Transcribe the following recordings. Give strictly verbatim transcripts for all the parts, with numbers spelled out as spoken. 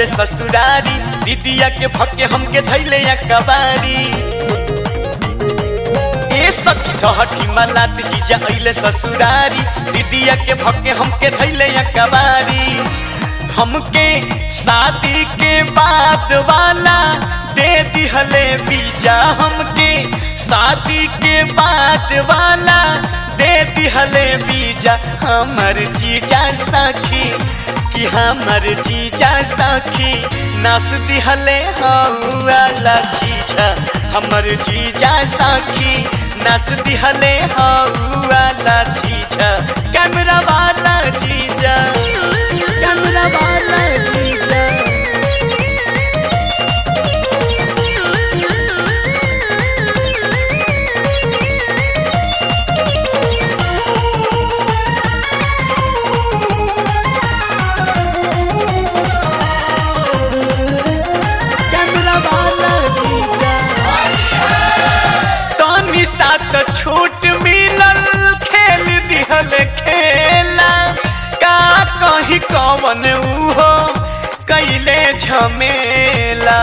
अइले ससुरारी दीदिया के भके हमके धैले या कबारी ए सखी ठहठी मलात जीजा अइले ससुरारी दीदिया के भके हमके धैले या कबारी हमके शादी के बाद वाला दे दिहले बीजा हमके शादी के बाद वाला दे दिहले बीजा हमर जीजा सखी कि हमर जीजा सखी नास दिहले हौला जीजा हमर जीजा सखी नास दिहले हौला जीजा कैमरा वाला जीजा कैमरा वाला जीजा साथ छूट मिलल खेल दिहल खेला का कहीं कवन उहो कैले झमेला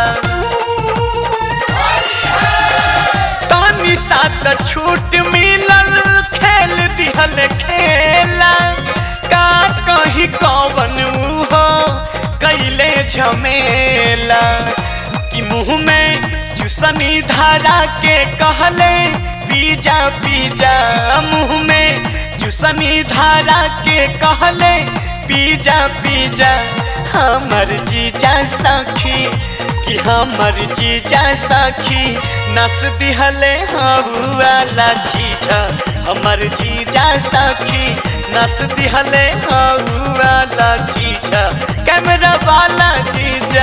तनी साथ छूट मिलल खेल दिहल खेला का कहीं कवन उहो कैले झमेला कि मुँह में चुसनी धारा के कहले पीजा पीजा मुँह में चुसनी धारा के कहले पीजा पीजा हमर जीजा सखी कि हमर जीजा सखी नस दिहले हौला जीजा हमर जीजा सखी नस दिहले हौला जीजा कैमरा वाला जीजा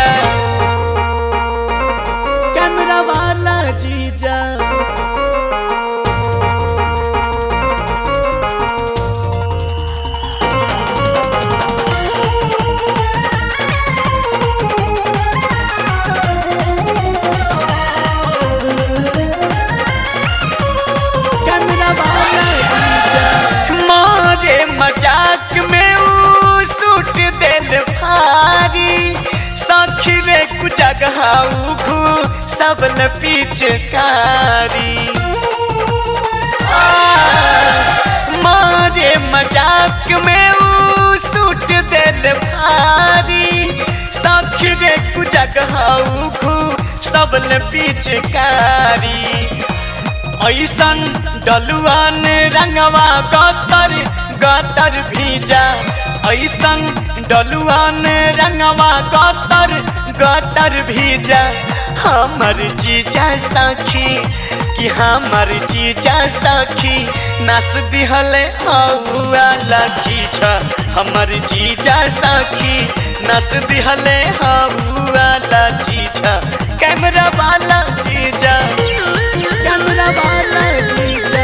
कैमरा वाला जीजा कैमरा वाला जीजा मारे मजाक में ऊ सूट दिल भारी सखी रे कुछ जगह सबल पिचकारी मारे मजाक में ऊ सूट दिल भारी सखी रे कुछ जगह सबल पिचकारी ऐसन डलुआन रंगवा गतर गतर भीजा ऐसन डलुआन रंगवा गतर गतर भीजा हमर जीजा सखी कि हमर जीजा सखी नस दिहले हौला जीजा हमर जीजा सखी नस दिहले हौला जीजा कैमरा वाला जीजा कैमरा वाला जीजा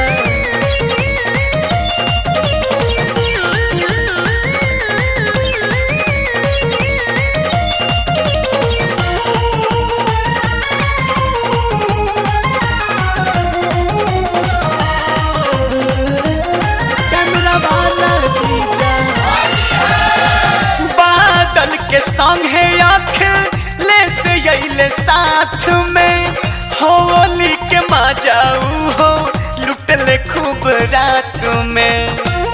के संग है आँख ले से यले साथ में होली के मजाऊ हो लुटले खूब रात में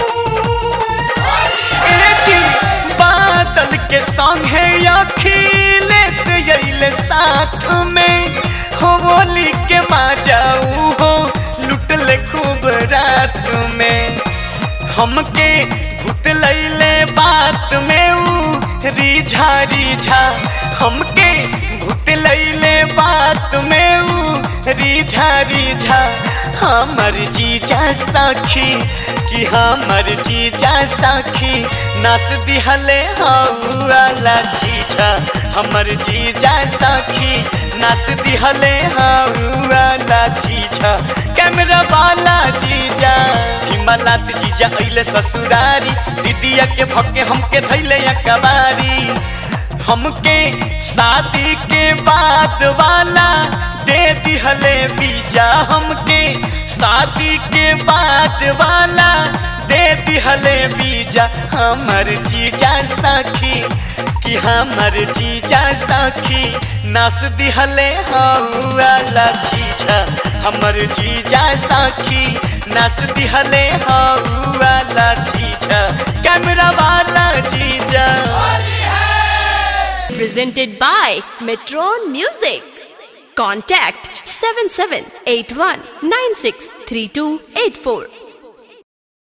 बादल के संग है आँख ले से यले साथ में होली के मजाऊ हो लुटले खूब रात में हमके भूत लैले बात में ऊ रिझा रिझा हमके भूत लैले बात में ऊ रिझा रिझा हमर जीजा सखी कि हमर जीजा सखी नस दिहले हौला जीजा हमर जीजा सखी नस दिहले हौला जीजा कैमरा वाला जीजा मलात जीजा अइले ससुरारी दीदिया के भके हमके धैले या कबारी हमके शादी के बाद वाला दे दिहले बीजा हमके शादी के बाद वाला दे दिहले बीजा हमर जीजा सखी कि हमर जीजा सखी नास दिहले हौला जीजा हमर जीजा सखी नास दिहले हौला जीजा कैमरा वाला जीजा। Presented by Metron Music. Contact seven seven eight one nine six three two eight four.